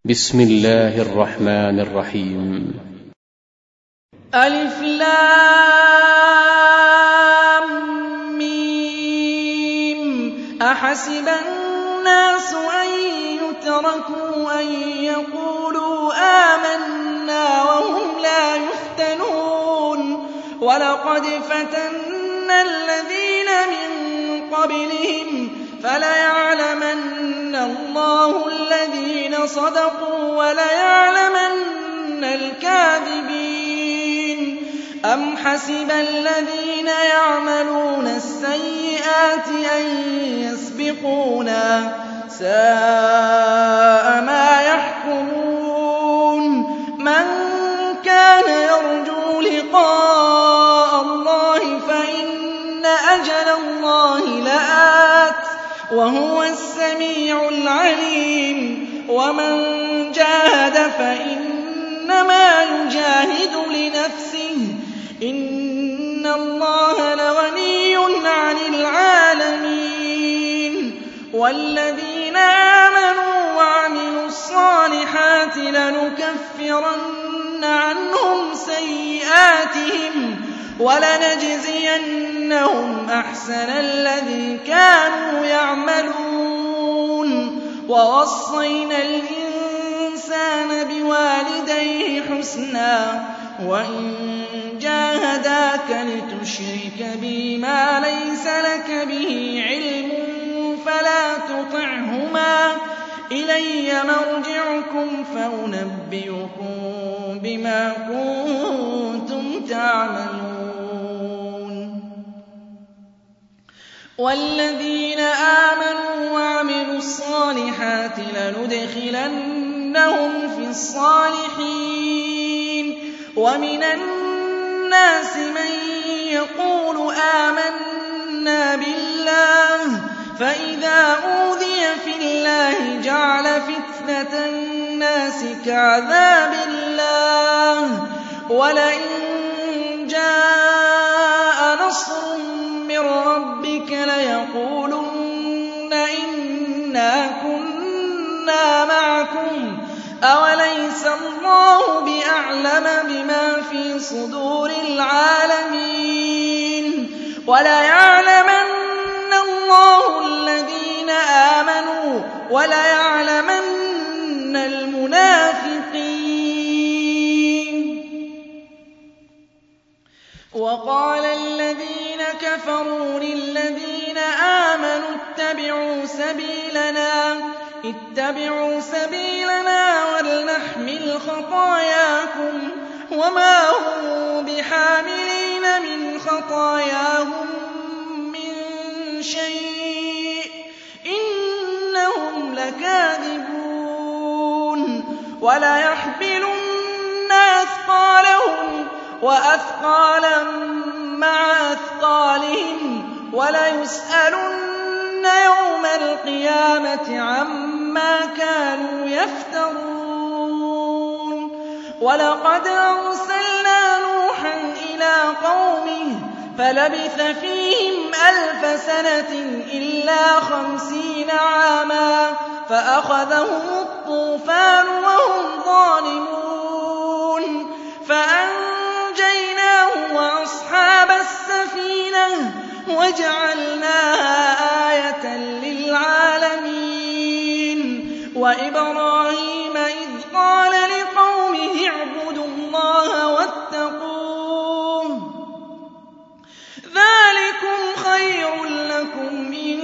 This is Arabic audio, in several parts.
بسم الله الرحمن الرحيم. ألف لام ميم. أحسب الناس أن يتركوا أن يقولوا آمنا وهم لا يفتنون ولقد فتنا الذين من قبلهم فليعلمن الله الذين صدقوا وليعلمن الكاذبين. أم حسب الذين يعملون السيئات أن يسبقونا ساء ما يحكمون. من كان يرجو لقاء الله فإن أجل الله لآت وهو السميع العليم. ومن جاهد فإنما يجاهد لنفسه إن الله لغني عن العالمين. والذين آمنوا وعملوا الصالحات لنكفرن عنهم سيئاتهم ولنجزينهم أحسن الذي كانوا يعملون. ووصينا الإنسان بوالديه حسنا وإن جاهداك لتشرك بي ما ليس لك به علم فلا تطعهما إلي مرجعكم فأنبئكم بما كنتم تعملون. والذين آمنوا وعملوا الصالحات لندخلنهم في الصالحين. ومن الناس من يقول آمنا بالله فإذا أوذي في الله جعل فتنة الناس كعذاب الله ولئن جاء نصر من ربك ليقولن إنا كنا معكم أوليس الله بأعلم بما في صدور العالمين. وليعلمن الله الذين آمنوا وليعلمن المنافقين. وقال الذين كفروا للذين آمنوا اتبعوا سبيلنا ولنحمل خطاياكم وما هم بحاملين من خطاياهم من شيء إنهم لكاذبون. وليحملن أثقالهم وأثقالا مع أثقالهم وليسألن يوم القيامة عما كانوا يفترون. ولقد أرسلنا نوحا إلى قومه فلبث فيهم 1000 سنة إلا 50 عاما فأخذهم الطوفان وهم ظالمون فأنجيناه وأصحاب السفينة وجعلناها آية للعالمين. وإبراهيم إذ قال لقومه اعبدوا الله واتقوه ذلكم خير لكم إن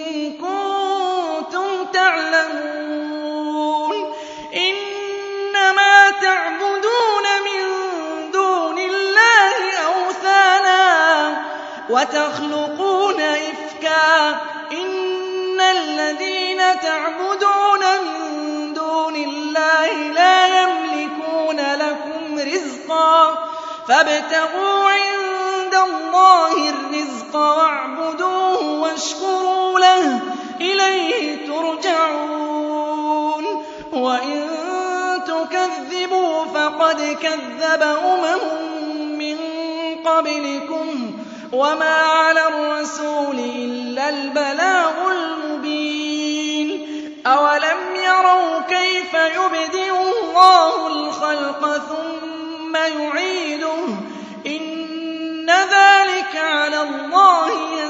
كنتم تعلمون. إنما تعبدون من دون الله أوثانا وتخلقون إفكا إن الذين تعبدون من دون الله لا يملكون لكم رزقا فابتغوا عند الله الرزق واعبدوه واشكروا له إليه ترجعون. وإن تكذبوا فقد كذب من قبلكم وما على الرسول إلا البلاغ المبين. أولم يروا يروا كيف يبدئ الله الخلق ثم يعيده إن ذلك على الله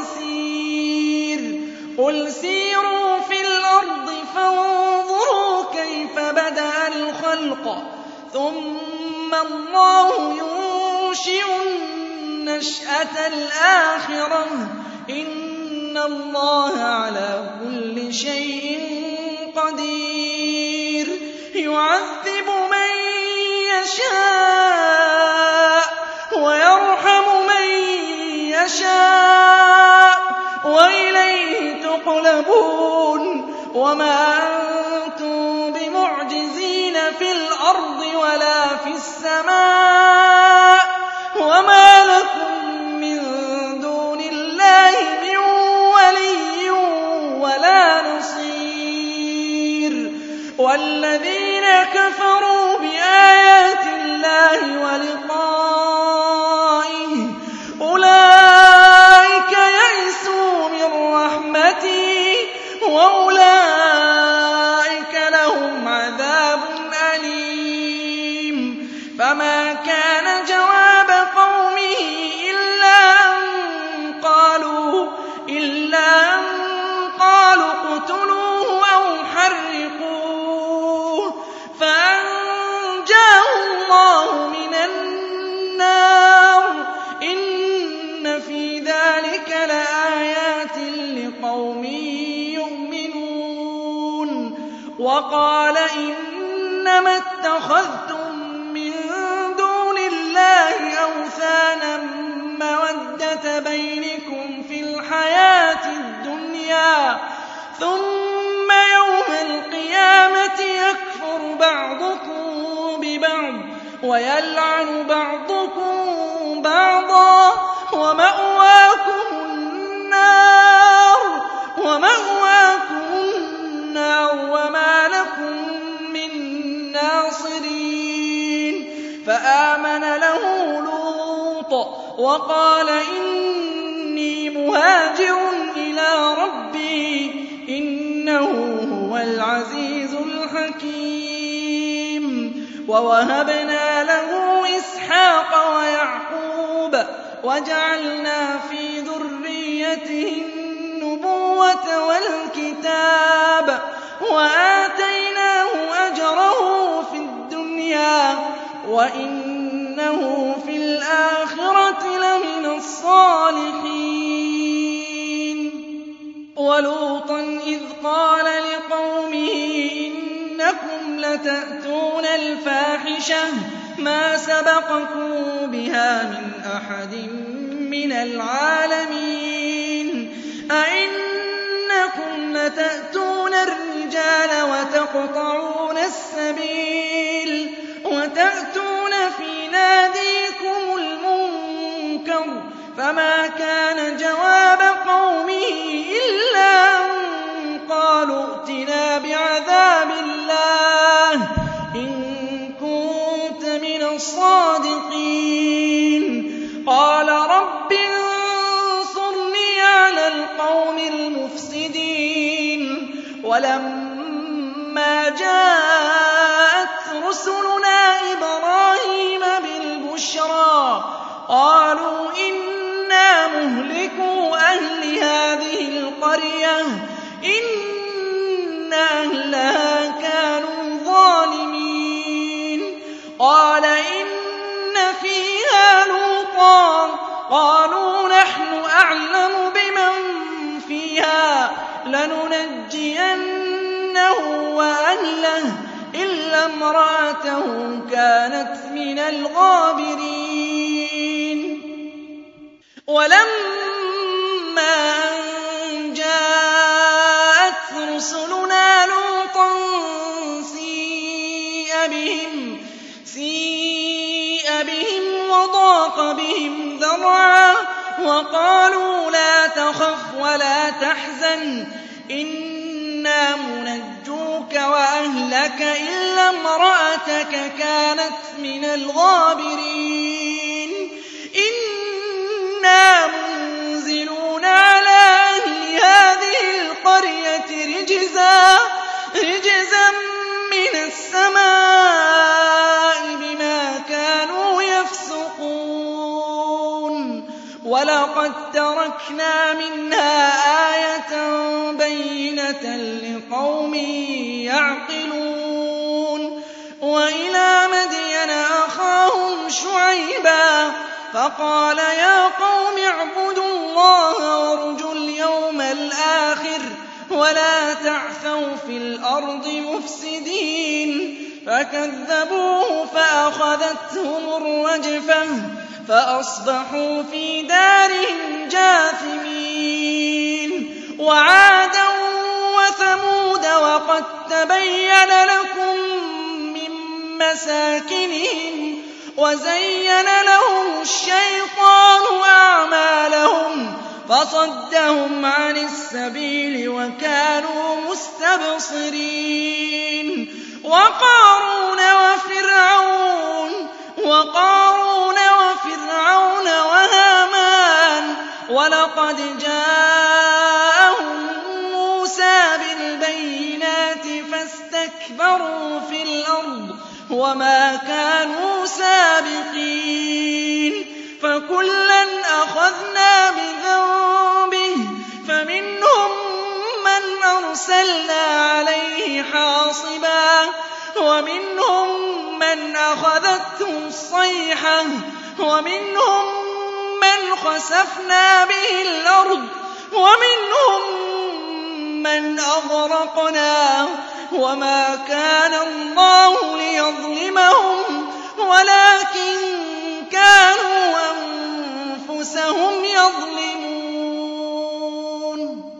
يسير قل سيروا في الأرض فانظروا كيف بدأ الخلق ثم الله ينشئ النشأة الآخرة إن الله على كل شيء قدير يعذب من يشاء ويرحم من يشاء وإليه تقلبون وما أنتم بمعجزين في الأرض ولا في السماء وما لكم من دون الله من ولي ولا نصير والذين كفروا بآيات الله ولقائه أولئك يئسوا من رحمتي وأولئك لهم عذاب أليم فما كان جواب قومه إلا أن قالوا اقتلوه أو حرقوه فأنجاه الله من النار إن في ذلك لآيات لقوم يؤمنون وقال إنما اتخذتم من دون الله أوثانا مودة بينكم في الحياة الدنيا ثم يوم القيامة يكفر بعضكم ببعض ويلعن بعضكم بعضا ومأواكم النار وما لكم من ناصرين فآمن له لوط وقال إني مهاجر إلى ربي إنه هو العزيز الحكيم ووهبنا له إسحاق ويعقوب وجعلنا في ذريته النبوة والكتاب وآتيناه أجره في الدنيا وإنه في الآخرة لمن الصالحين ولوطا إذ قال لقومه إنكم لتأتون الفاحشة ما سبقكم بها من أحد من العالمين أئنكم لتأتون الرجال وتقطعون السبيل وتأتون في ناديكم المنكر فما كان جواب قومه إلا أن قالوا ائتنا بعذاب الله إن كنت من الصادقين قال رب انصرني على القوم المفسدين ولما جاءت رسلنا إبراهيم بالبشرى قالوا إنا مهلكو أهل هذه القرية إن أهلها كانوا ظالمين قال إن فيها لوطا قالوا نحن أعلم بمن فيها لننجينه وأهله إلا امرأته كانت من الغابرين ولما أن جاءت رسلنا لوطا سيء بهم وضاق بهم ذرعا وقالوا لا تخف ولا تحزن إنا منجوك وأهلك إلا امرأتك كانت من الغابرين إنا منزلون على أهل هذه القرية رجزا شُعَيْبًا فَقَالَ يَا قَوْمِ اعْبُدُوا اللَّهَ وَارْجُوا الْيَوْمَ الْآخِرَ وَلَا تَعْثَوْا فِي الْأَرْضِ مُفْسِدِينَ فَكَذَّبُوهُ فَأَخَذَتْهُمُ الرَّجْفَةُ فَأَصْبَحُوا فِي دَارِهِمْ جَاثِمِينَ وَعَادًا وَثَمُودَ وَقَد تَّبَيَّنَ لَكُم مِّن مَّسَاكِنِهِمْ وَزَيَّنَ لَهُمُ الشَّيْطَانُ أَعْمَالَهُمْ فَصَدَّهُمْ عَنِ السَّبِيلِ وَكَانُوا مُسْتَبْصِرِينَ وَقَارُونَ وَفِرْعَوْنَ وَهَامَانَ وَلَقَدْ جَاءَهُم مُّوسَىٰ بِالْبَيِّنَاتِ فَاسْتَكْبَرُوا فِي الْأَرْضِ وَمَا كَانُوا سَابِقِينَ فَكُلًّا أَخَذْنَا بِذَنبِهِ فَمِنْهُم مَّنْ أَرْسَلْنَا عَلَيْهِ حَاصِبًا وَمِنْهُم مَّنْ أَخَذَتْهُ الصَّيْحَةُ وَمِنْهُم مَّنْ خَسَفْنَا بِهِ الْأَرْضَ وَمِنْهُم مَّنْ أَغْرَقْنَا وَمَا كَانَ اللَّهُ لِيَظْلِمَهُمْ وَلَٰكِن كَانُوا أَنفُسَهُمْ يَظْلِمُونَ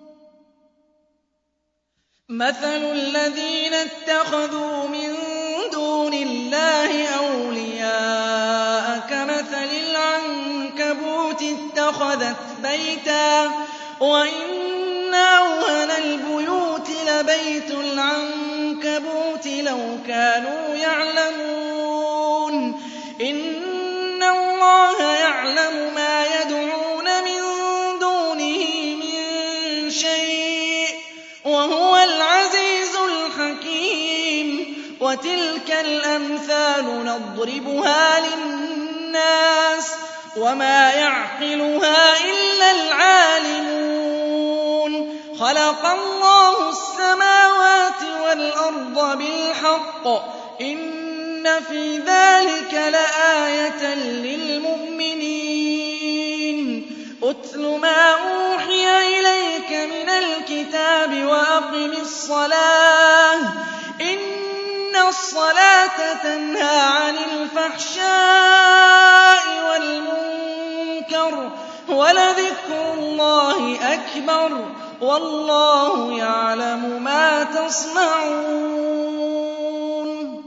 مَثَلُ الَّذِينَ اتَّخَذُوا مِن دُونِ اللَّهِ أَوْلِيَاءَ كَمَثَلِ الْعَنكَبُوتِ اتَّخَذَتْ بَيْتًا وَإِنَّ أَوْهَنَ الْبُيُوتِ لَبَيْتُ الْعَنكَبُوتِ لَوْ كَانُوا يَعْلَمُونَ إِنَّ اللَّهَ يَعْلَمُ مَا يَدْعُونَ مِن دُونِهِ مِن شَيْءٍ وَهُوَ الْعَزِيزُ الْحَكِيمُ وَتِلْكَ الْأَمْثَالُ نَضْرِبُهَا لِلنَّاسِ وَمَا يَعْقِلُهَا إِلَّا الْعَالِمُونَ خَلَقَ اللَّهُ السَّمَاوَاتِ وَالْأَرْضَ بِالْحَقِّ إِنَّ فِي ذَلِكَ لَآيَةً لِّلْمُؤْمِنِينَ أُتْلُ مَا أُوحِيَ إِلَيْكَ مِنَ الْكِتَابِ وَأَقِمِ الصَّلَاةَ إِنَّ الصَّلَاةَ تَنْهَىٰ عَنِ الْفَحْشَاءِ وَالْمُنكَرِ وَلَذِكْرُ اللَّهِ أَكْبَرُ وَاللَّهُ يَعْلَمُ مَا تَصْنَعُونَ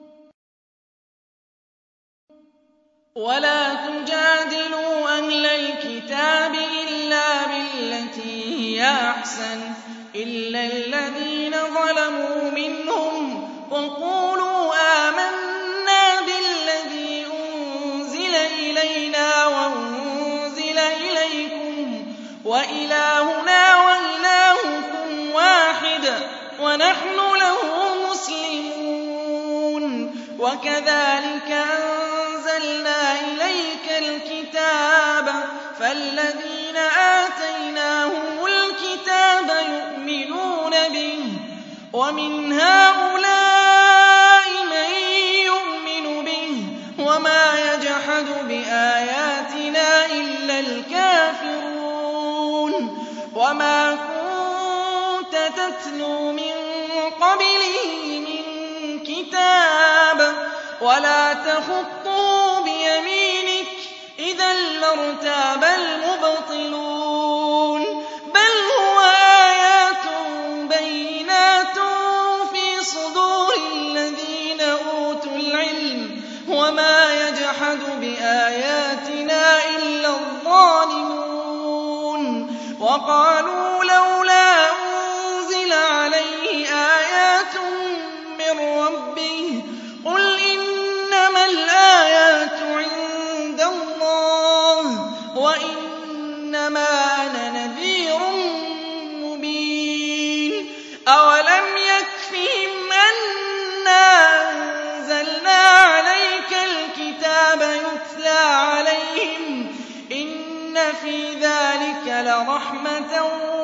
وَلَا تُجَادِلُوا أَهْلَ الْكِتَابِ إِلَّا بِالَّتِي هِيَ أَحْسَنُ إِلَّا الَّذِينَ ظَلَمُوا مِنْهُمْ وَقُولُوا آمَنَّا بِالَّذِي أُنزِلَ إِلَيْنَا وَأُنزِلَ إِلَيْكُمْ وَإِلَٰهُنَا وَإِلَٰهُكُمْ وَاحِدٌ وَنَحْنُ لَهُ مُسْلِمُونَ وَكَذَٰلِكَ أَنزَلْنَا إِلَيْكَ الْكِتَابَ فَالَّذِينَ آتَيْنَاهُمُ الْكِتَابَ يُؤْمِنُونَ بِهِ وَمِنْ هَٰؤُلَاءِ مَن يُؤْمِنُ بِهِ وَمَا يَجْحَدُ بِآيَاتِنَا إِلَّا الْكَافِرُونَ وَمَا كُنتَ تَتْلُو مِن قَبْلِهِ مِن كِتَابٍ وَلَا تَخُطُّهُ بِيَمِينِكَ إِذًا لَّارْتَابَ الْمُبْطِلُونَ بَلْ هُوَ آيَاتٌ بَيِّنَاتٌ فِي صُدُورِ الَّذِينَ أُوتُوا الْعِلْمَ وَمَا يَجْحَدُ بِآيَاتِنَا إِلَّا الظَّالِمُونَ وَقَالُوا لَوْلَا أُنزِلَ عَلَيْهِ آيَاتٌ مِّن رَّبِّهِ قُلْ إِنَّمَا الْآيَاتُ عِندَ اللَّهِ وَإِنَّمَا أَنَا نَذِيرٌ مُّبِينٌ أَوَلَمْ يَكْفِهِمْ أَنَّا أَنزَلْنَا عَلَيْكَ الْكِتَابَ يُتْلَىٰ عَلَيْهِمْ إِنَّ فِي ذَلِكَ لَرَحْمَةً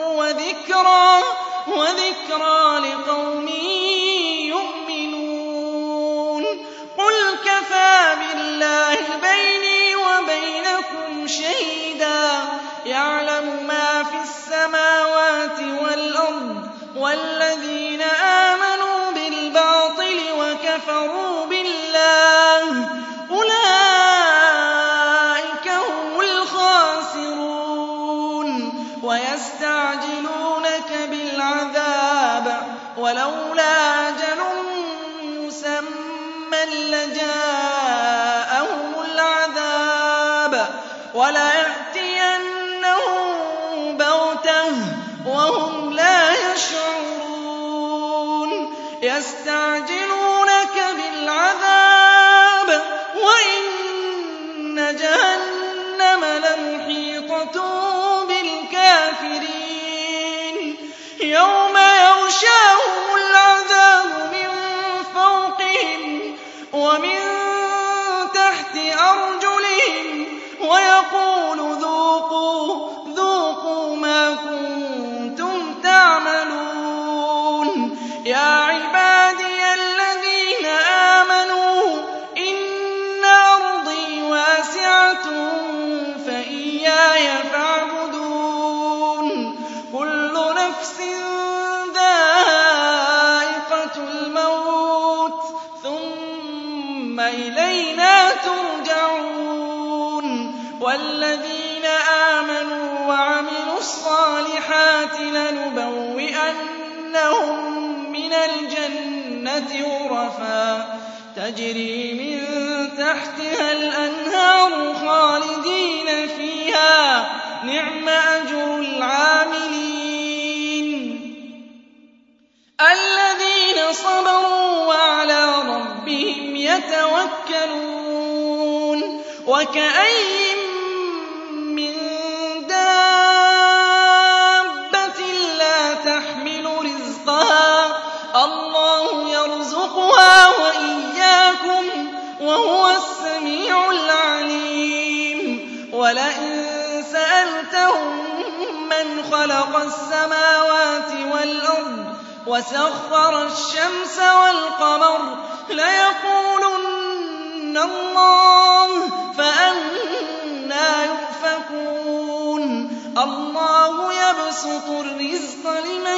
وَذِكْرَىٰ لِقَوْمٍ يُؤْمِنُونَ قُلْ كَفَىٰ بِاللَّهِ شَهِيدًا يَعْلَمُ مَا فِي السَّمَاوَاتِ وَالْأَرْضِ وَالَّذِينَ آمَنُوا بِالْبَاطِلِ وَكَفَرُوا بِاللَّهِ أُولَٰئِكَ هُمُ الْخَاسِرُونَ وَيَسْتَعْجِلُونَكَ بِالْعَذَابِ وَلَوْلَا أَجَلٌ مُّسَمًّى لَّجَاءَهُمُ الْعَذَابُ وَلَيَأْتِيَنَّهُم بَغْتَةً وَهُمْ لَا يَشْعُرُونَ يَسْتَعْجِلُونَكَ بِالْعَذَابِ وَإِنَّ جَهَنَّمَ لَمُحِيطَةٌ بِالْكَافِرِينَ يَوْمَ يَغْشَاهُمُ الْعَذَابُ مِن فَوْقِهِمْ وَمِن تَحْتِ أَرْجُلِهِمْ وَيَقُولُ ذُوقُوا مَا كُنتُمْ تَعْمَلُونَ يَا عِبَادِيَ الَّذِينَ آمَنُوا إِنَّ أَرْضِي وَاسِعَةٌ فَإِيَّايَ فَاعْبُدُونِ كُلُّ نَفْسٍ ذَائِقَةُ الْمَوْتِ ثُمَّ إِلَيْنَا تُرْجَعُونَ وَالَّذِينَ آمَنُوا وَعَمِلُوا الصَّالِحَاتِ لَنُبَوِّئَنَّهُم مِّنَ الْجَنَّةِ غُرَفًا تَجْرِي مِن تَحْتِهَا الْأَنْهَارُ خَالِدِينَ فِيهَا نِعْمَ أَجْرُ الْعَامِلِينَ الَّذِينَ صَبَرُوا وَعَلَىٰ رَبِّهِمْ يَتَوَكَّلُونَ وَكَأَيِّن مِّن دَابَّةٍ لَّا تَحْمِلُ رِزْقَهَا اللَّهُ يَرْزُقُهَا وَإِيَّاكُمْ وَهُوَ السَّمِيعُ الْعَلِيمُ وَلَئِن سَأَلْتَهُم مَّنْ خَلَقَ السَّمَاوَاتِ وَالْأَرْضَ وَسَخَّرَ الشَّمْسَ وَالْقَمَرَ لَيَقُولُنَّ اللَّهُ فَأَنَّىٰ يُؤْفَكُونَ اللَّهُ يَبْسُطُ الرِّزْقَ لِمَن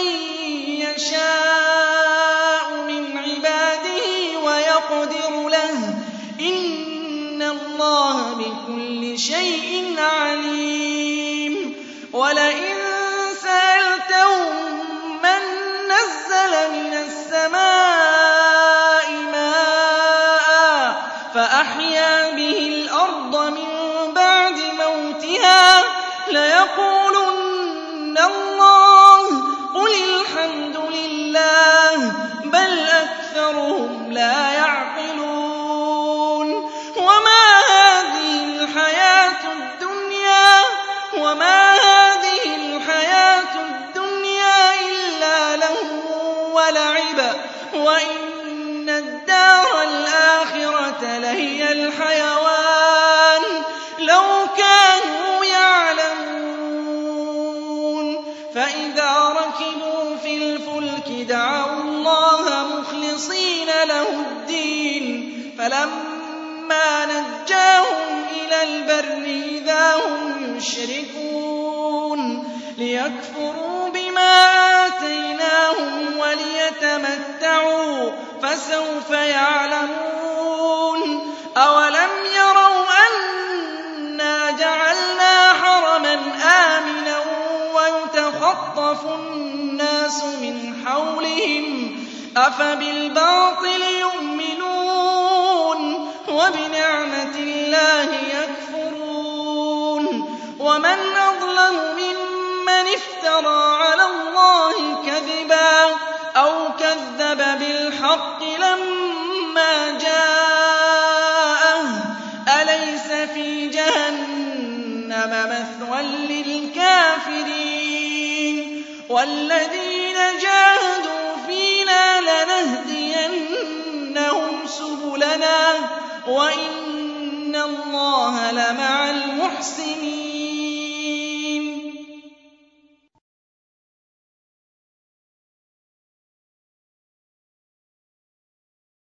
يَشَاءُ مِنْ عِبَادِهِ وَيَقْدِرُ لَهُ إِنَّ اللَّهَ بِكُلِّ شَيْءٍ عَلِيمٌ وَلَئِن سَأَلْتَهُم مَّن نَّزَّلَ مِنَ السَّمَاءِ مَاءً فَأَحْيَا بِهِ الْأَرْضَ مِن بَعْدِ مَوْتِهَا لَيَقُولُنَّ اللَّهُ قُلِ الْحَمْدُ لِلَّهِ بَلْ أَكْثَرُهُمْ لَا يَعْقِلُونَ وَمَا هَٰذِهِ الْحَيَاةُ الدُّنْيَا إِلَّا لَهْوٌ وَلَعِبٌ وَإِنَّ الدَّارَ الْآخِرَةَ لَهِيَ الْحَيَوَانُ لَوْ كَانُوا يَعْلَمُونَ فَإِذَا رَكِبُوا فِي الْفُلْكِ دَعَوُا اللَّهَ مُخْلِصِينَ لَهُ الدِّينَ فَلَمَّا نَجَّاهُمْ إِلَى الْبَرِّ إِذَا هُمْ يُشْرِكُونَ لِيَكْفُرُوا بِمَا آتَيْنَاهُمْ وَلِيَتَمَتَّعُوا فَسَوْفَ يَعْلَمُونَ أَوَلَمْ يَرَوْا أَنَّا جَعَلْنَا حَرَمًا آمِنًا وَيُتَخَطَّفُ النَّاسُ مِنْ حَوْلِهِمْ أَفَبِالْبَاطِلِ يُؤْمِنُونَ وَبِنِعْمَةِ اللَّهِ يَكْفُرُونَ وَمَنْ أَظْلَمُ مِمَّنِ افْتَرَىٰ عَلَى اللَّهِ كَذِبًا أَوْ كَذَّبَ بِالْحَقِّ لَمَّا جَاءَهُ أَلَيْسَ فِي جَهَنَّمَ مَثْوًى لِّلْكَافِرِينَ وَالَّذِينَ جَاهَدُوا فِينَا لَنَهْدِيَنَّهُمْ سُبُلَنَا وَإِنَّ اللَّهَ لَمَعَ الْمُحْسِنِينَ